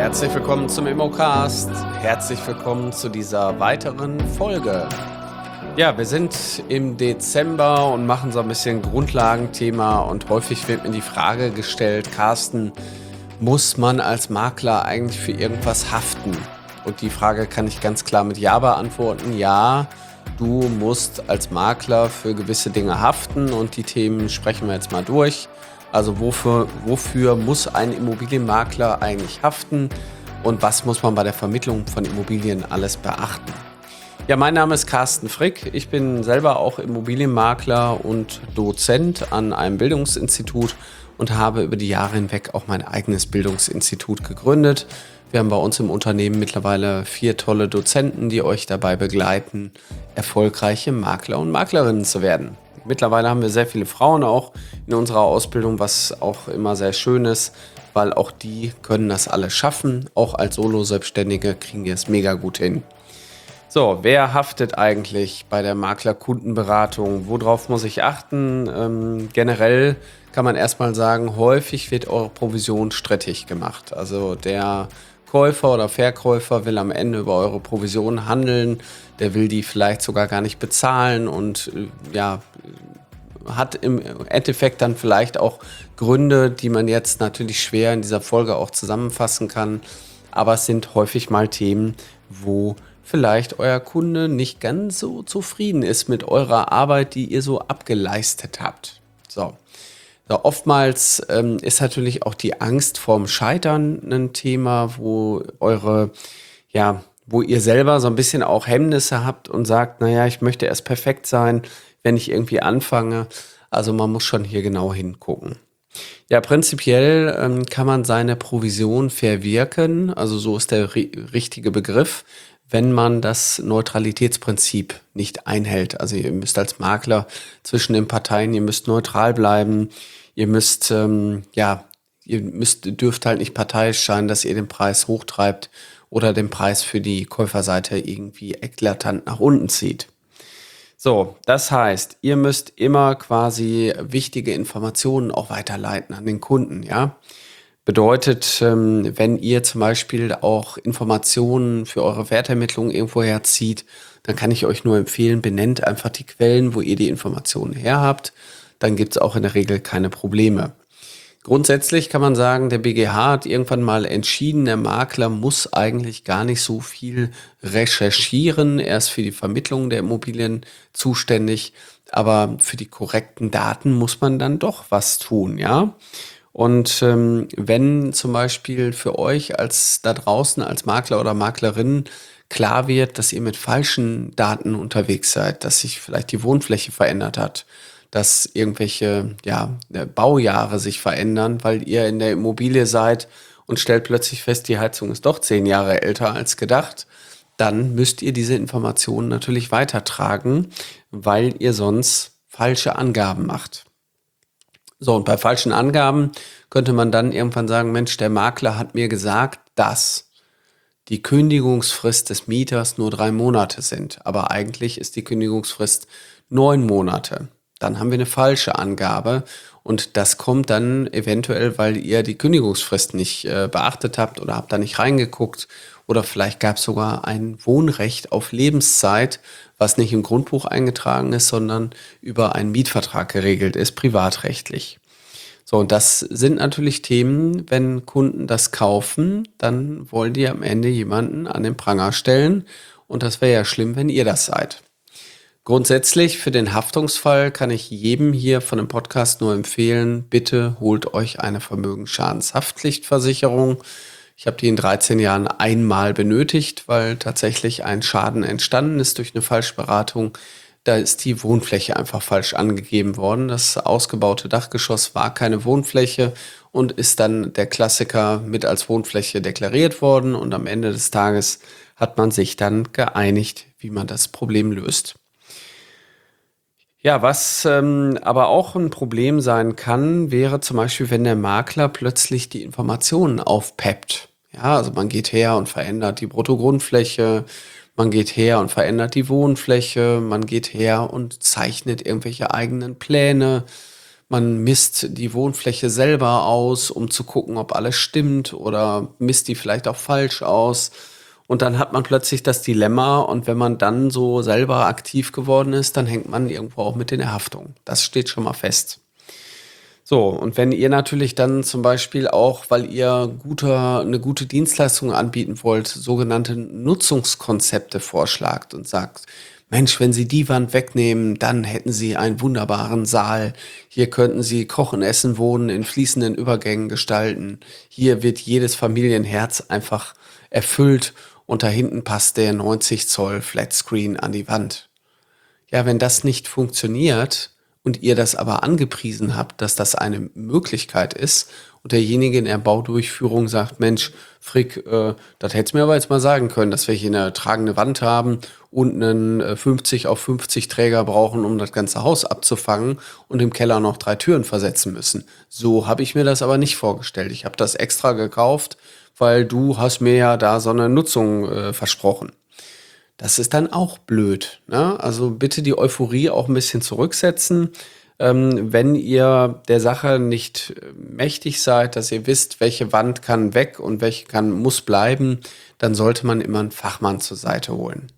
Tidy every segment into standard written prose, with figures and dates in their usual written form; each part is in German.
Herzlich willkommen zum Immocast. Herzlich willkommen zu dieser weiteren Folge. Ja, wir sind im Dezember und machen so ein bisschen Grundlagenthema und häufig wird mir die Frage gestellt, Carsten, muss man als Makler eigentlich für irgendwas haften? Und die Frage kann ich ganz klar mit Ja beantworten. Ja, du musst als Makler für gewisse Dinge haften und die Themen sprechen wir jetzt mal durch. Also wofür muss ein Immobilienmakler eigentlich haften und was muss man bei der Vermittlung von Immobilien alles beachten? Ja, mein Name ist Carsten Frick. Ich bin selber auch Immobilienmakler und Dozent an einem Bildungsinstitut und habe über die Jahre hinweg auch mein eigenes Bildungsinstitut gegründet. Wir haben bei uns im Unternehmen mittlerweile 4 tolle Dozenten, die euch dabei begleiten, erfolgreiche Makler und Maklerinnen zu werden. Mittlerweile haben wir sehr viele Frauen auch in unserer Ausbildung, was auch immer sehr schön ist, weil auch die können das alles schaffen. Auch als Solo-Selbstständige kriegen die es mega gut hin. So, wer haftet eigentlich bei der Maklerkundenberatung? Worauf muss ich achten? Generell kann man erstmal sagen, häufig wird eure Provision strittig gemacht. Also der Käufer oder Verkäufer will am Ende über eure Provision handeln, der will die vielleicht sogar gar nicht bezahlen und hat im Endeffekt dann vielleicht auch Gründe, die man jetzt natürlich schwer in dieser Folge auch zusammenfassen kann. Aber es sind häufig mal Themen, wo vielleicht euer Kunde nicht ganz so zufrieden ist mit eurer Arbeit, die ihr so abgeleistet habt. So, oftmals ist natürlich auch die Angst vorm Scheitern ein Thema, wo ihr selber so ein bisschen auch Hemmnisse habt und sagt, naja, ich möchte erst perfekt sein, wenn ich irgendwie anfange. Also man muss schon hier genau hingucken. Ja, prinzipiell kann man seine Provision verwirken, also so ist der richtige Begriff, wenn man das Neutralitätsprinzip nicht einhält. Also ihr müsst als Makler zwischen den Parteien, ihr müsst neutral bleiben, dürft halt nicht parteiisch sein, dass ihr den Preis hochtreibt oder den Preis für die Käuferseite irgendwie eklatant nach unten zieht. So, das heißt, ihr müsst immer quasi wichtige Informationen auch weiterleiten an den Kunden, ja. Bedeutet, wenn ihr zum Beispiel auch Informationen für eure Wertermittlung irgendwo herzieht, dann kann ich euch nur empfehlen, benennt einfach die Quellen, wo ihr die Informationen her habt. Dann gibt es auch in der Regel keine Probleme. Grundsätzlich kann man sagen, der BGH hat irgendwann mal entschieden, der Makler muss eigentlich gar nicht so viel recherchieren. Er ist für die Vermittlung der Immobilien zuständig, aber für die korrekten Daten muss man dann doch was tun, ja. Und wenn zum Beispiel für euch als da draußen als Makler oder Maklerin klar wird, dass ihr mit falschen Daten unterwegs seid, dass sich vielleicht die Wohnfläche verändert hat, dass irgendwelche Baujahre sich verändern, weil ihr in der Immobilie seid und stellt plötzlich fest, die Heizung ist doch 10 Jahre älter als gedacht, dann müsst ihr diese Informationen natürlich weitertragen, weil ihr sonst falsche Angaben macht. So, und bei falschen Angaben könnte man dann irgendwann sagen, Mensch, der Makler hat mir gesagt, dass die Kündigungsfrist des Mieters nur 3 Monate sind. Aber eigentlich ist die Kündigungsfrist 9 Monate. Dann haben wir eine falsche Angabe und das kommt dann eventuell, weil ihr die Kündigungsfrist nicht beachtet habt oder habt da nicht reingeguckt oder vielleicht gab es sogar ein Wohnrecht auf Lebenszeit, was nicht im Grundbuch eingetragen ist, sondern über einen Mietvertrag geregelt ist, privatrechtlich. So, und das sind natürlich Themen, wenn Kunden das kaufen, dann wollen die am Ende jemanden an den Pranger stellen und das wäre ja schlimm, wenn ihr das seid. Grundsätzlich für den Haftungsfall kann ich jedem hier von dem Podcast nur empfehlen, bitte holt euch eine Vermögensschadenshaftpflichtversicherung. Ich habe die in 13 Jahren einmal benötigt, weil tatsächlich ein Schaden entstanden ist durch eine Falschberatung. Da ist die Wohnfläche einfach falsch angegeben worden. Das ausgebaute Dachgeschoss war keine Wohnfläche und ist dann der Klassiker mit als Wohnfläche deklariert worden. Und am Ende des Tages hat man sich dann geeinigt, wie man das Problem löst. Ja, was aber auch ein Problem sein kann, wäre zum Beispiel, wenn der Makler plötzlich die Informationen aufpeppt. Ja, also man geht her und verändert die Bruttogrundfläche, man geht her und verändert die Wohnfläche, man geht her und zeichnet irgendwelche eigenen Pläne, Man misst die Wohnfläche selber aus, um zu gucken, ob alles stimmt oder misst die vielleicht auch falsch aus. Und dann hat man plötzlich das Dilemma und wenn man dann so selber aktiv geworden ist, dann hängt man irgendwo auch mit in der Haftung. Das steht schon mal fest. So, und wenn ihr natürlich dann zum Beispiel auch, weil ihr eine gute Dienstleistung anbieten wollt, sogenannte Nutzungskonzepte vorschlagt und sagt, Mensch, wenn Sie die Wand wegnehmen, dann hätten Sie einen wunderbaren Saal. Hier könnten Sie kochen, essen, wohnen, in fließenden Übergängen gestalten. Hier wird jedes Familienherz einfach erfüllt und da hinten passt der 90 Zoll Flatscreen an die Wand. Ja, wenn das nicht funktioniert und ihr das aber angepriesen habt, dass das eine Möglichkeit ist und derjenige in der Baudurchführung sagt, Mensch, Frick, das hättest du mir aber jetzt mal sagen können, dass wir hier eine tragende Wand haben und einen 50 auf 50 Träger brauchen, um das ganze Haus abzufangen und im Keller noch 3 Türen versetzen müssen. So habe ich mir das aber nicht vorgestellt. Ich habe das extra gekauft, weil du hast mir ja da so eine Nutzung versprochen. Das ist dann auch blöd, ne? Also bitte die Euphorie auch ein bisschen zurücksetzen. Wenn ihr der Sache nicht mächtig seid, dass ihr wisst, welche Wand kann weg und welche muss bleiben, dann sollte man immer einen Fachmann zur Seite holen.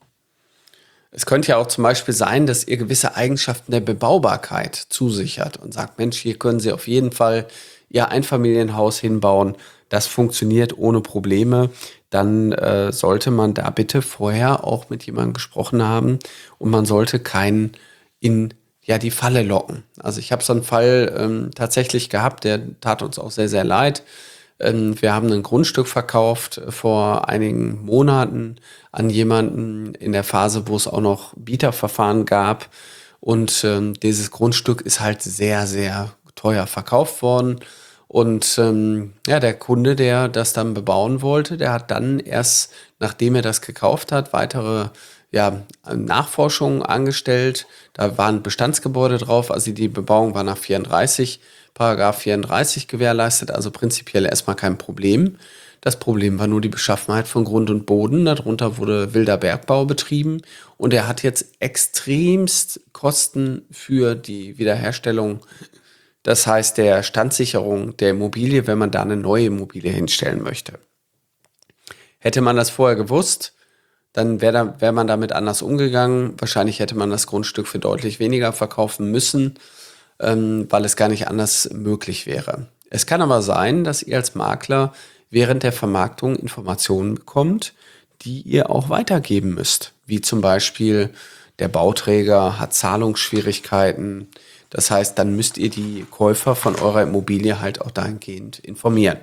Es könnte ja auch zum Beispiel sein, dass ihr gewisse Eigenschaften der Bebaubarkeit zusichert und sagt, Mensch, hier können Sie auf jeden Fall Ihr Einfamilienhaus hinbauen. Das funktioniert ohne Probleme. Dann sollte man da bitte vorher auch mit jemandem gesprochen haben und man sollte keinen in die Falle locken. Also ich habe so einen Fall tatsächlich gehabt, der tat uns auch sehr, sehr leid. Wir haben ein Grundstück verkauft vor einigen Monaten an jemanden in der Phase, wo es auch noch Bieterverfahren gab. Und dieses Grundstück ist halt sehr, sehr teuer verkauft worden. Und der Kunde, der das dann bebauen wollte, der hat dann erst, nachdem er das gekauft hat, weitere Nachforschungen angestellt. Da waren Bestandsgebäude drauf, also die Bebauung war nach Paragraph 34 gewährleistet, also prinzipiell erstmal kein Problem. Das Problem war nur die Beschaffenheit von Grund und Boden. Darunter wurde wilder Bergbau betrieben und er hat jetzt extremst Kosten für die Wiederherstellung, das heißt der Standsicherung der Immobilie, wenn man da eine neue Immobilie hinstellen möchte. Hätte man das vorher gewusst, dann wär man damit anders umgegangen. Wahrscheinlich hätte man das Grundstück für deutlich weniger verkaufen müssen, weil es gar nicht anders möglich wäre. Es kann aber sein, dass ihr als Makler während der Vermarktung Informationen bekommt, die ihr auch weitergeben müsst. Wie zum Beispiel, der Bauträger hat Zahlungsschwierigkeiten. Das heißt, dann müsst ihr die Käufer von eurer Immobilie halt auch dahingehend informieren.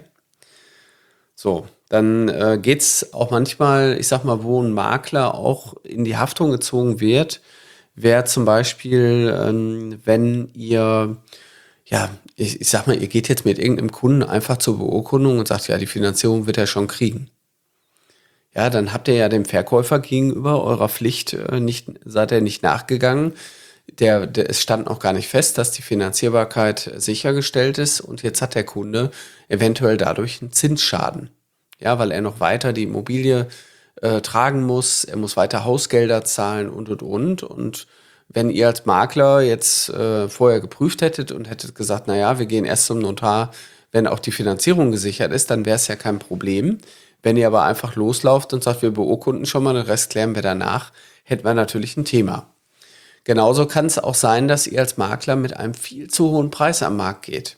So, dann geht's auch manchmal, ich sag mal, wo ein Makler auch in die Haftung gezogen wird, wäre zum Beispiel, wenn ihr, ich sag mal, ihr geht jetzt mit irgendeinem Kunden einfach zur Beurkundung und sagt, ja, die Finanzierung wird er schon kriegen. Ja, dann habt ihr ja dem Verkäufer gegenüber eurer Pflicht seid ihr nicht nachgegangen. Es stand noch gar nicht fest, dass die Finanzierbarkeit sichergestellt ist und jetzt hat der Kunde eventuell dadurch einen Zinsschaden. Ja, weil er noch weiter die Immobilie tragen muss, er muss weiter Hausgelder zahlen und. Und wenn ihr als Makler jetzt vorher geprüft hättet und hättet gesagt, naja, wir gehen erst zum Notar, wenn auch die Finanzierung gesichert ist, dann wäre es ja kein Problem. Wenn ihr aber einfach loslauft und sagt, wir beurkunden schon mal, den Rest klären wir danach, hätten wir natürlich ein Thema. Genauso kann es auch sein, dass ihr als Makler mit einem viel zu hohen Preis am Markt geht.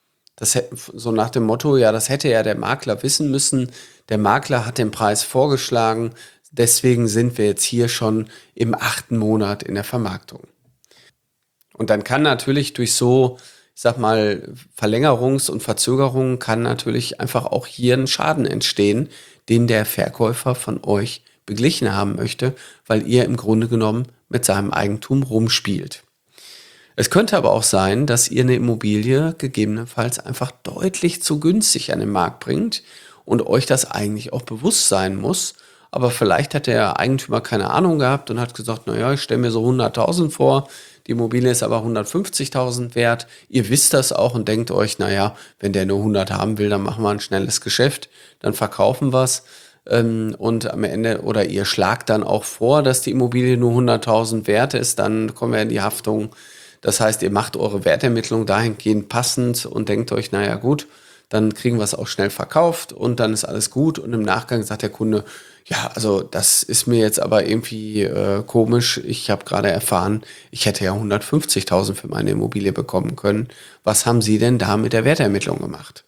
So nach dem Motto, ja, das hätte ja der Makler wissen müssen. Der Makler hat den Preis vorgeschlagen. Deswegen sind wir jetzt hier schon im 8. Monat in der Vermarktung. Und dann kann natürlich durch so, ich sag mal, Verlängerungs- und Verzögerungen kann natürlich einfach auch hier ein Schaden entstehen, den der Verkäufer von euch beglichen haben möchte, weil ihr im Grunde genommen mit seinem Eigentum rumspielt. Es könnte aber auch sein, dass ihr eine Immobilie gegebenenfalls einfach deutlich zu günstig an den Markt bringt und euch das eigentlich auch bewusst sein muss. Aber vielleicht hat der Eigentümer keine Ahnung gehabt und hat gesagt, naja, ich stelle mir so 100.000 vor, die Immobilie ist aber 150.000 wert. Ihr wisst das auch und denkt euch, naja, wenn der nur 100 haben will, dann machen wir ein schnelles Geschäft, dann verkaufen wir es. Und am Ende, oder ihr schlagt dann auch vor, dass die Immobilie nur 100.000 wert ist, dann kommen wir in die Haftung. Das heißt, ihr macht eure Wertermittlung dahingehend passend und denkt euch, naja gut, dann kriegen wir es auch schnell verkauft und dann ist alles gut. Und im Nachgang sagt der Kunde, ja, also das ist mir jetzt aber irgendwie komisch. Ich habe gerade erfahren, ich hätte ja 150.000 für meine Immobilie bekommen können. Was haben Sie denn da mit der Wertermittlung gemacht?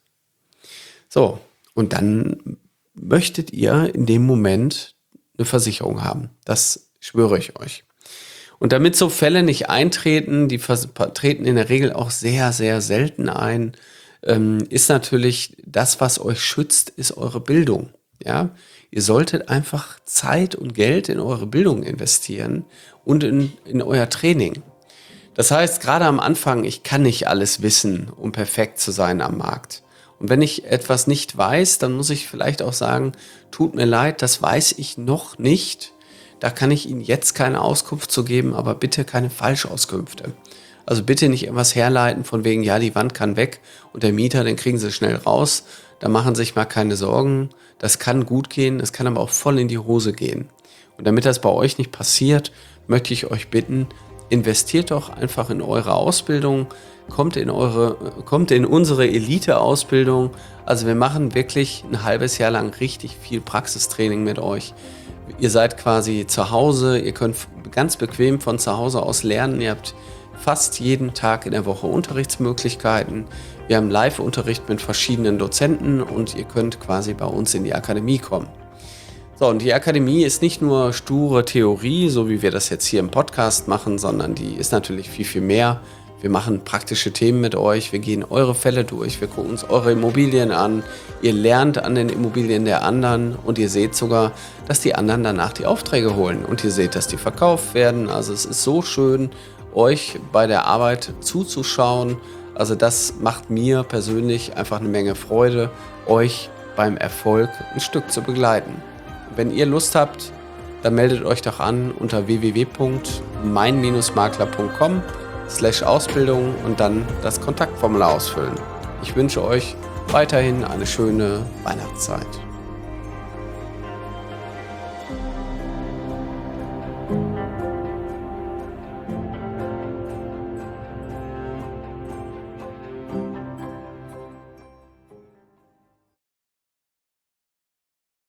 So, und dann möchtet ihr in dem Moment eine Versicherung haben. Das schwöre ich euch. Und damit so Fälle nicht eintreten, die treten in der Regel auch sehr, sehr selten ein, ist natürlich das, was euch schützt, ist eure Bildung. Ja, ihr solltet einfach Zeit und Geld in eure Bildung investieren und in euer Training. Das heißt, gerade am Anfang, ich kann nicht alles wissen, um perfekt zu sein am Markt. Und wenn ich etwas nicht weiß, dann muss ich vielleicht auch sagen, tut mir leid, das weiß ich noch nicht. Da kann ich Ihnen jetzt keine Auskunft zu geben, aber bitte keine Falschauskünfte. Also bitte nicht irgendwas herleiten von wegen, ja, die Wand kann weg und der Mieter, den kriegen Sie schnell raus. Da machen Sie sich mal keine Sorgen. Das kann gut gehen, es kann aber auch voll in die Hose gehen. Und damit das bei euch nicht passiert, möchte ich euch bitten, investiert doch einfach in eure Ausbildung, kommt in unsere Elite-Ausbildung. Also wir machen wirklich ein halbes Jahr lang richtig viel Praxistraining mit euch. Ihr seid quasi zu Hause, ihr könnt ganz bequem von zu Hause aus lernen. Ihr habt fast jeden Tag in der Woche Unterrichtsmöglichkeiten. Wir haben Live-Unterricht mit verschiedenen Dozenten und ihr könnt quasi bei uns in die Akademie kommen. So, und die Akademie ist nicht nur sture Theorie, so wie wir das jetzt hier im Podcast machen, sondern die ist natürlich viel, viel mehr. Wir machen praktische Themen mit euch, wir gehen eure Fälle durch, wir gucken uns eure Immobilien an, ihr lernt an den Immobilien der anderen und ihr seht sogar, dass die anderen danach die Aufträge holen und ihr seht, dass die verkauft werden. Also es ist so schön, euch bei der Arbeit zuzuschauen. Also das macht mir persönlich einfach eine Menge Freude, euch beim Erfolg ein Stück zu begleiten. Wenn ihr Lust habt, dann meldet euch doch an unter www.mein-makler.com/Ausbildung und dann das Kontaktformular ausfüllen. Ich wünsche euch weiterhin eine schöne Weihnachtszeit.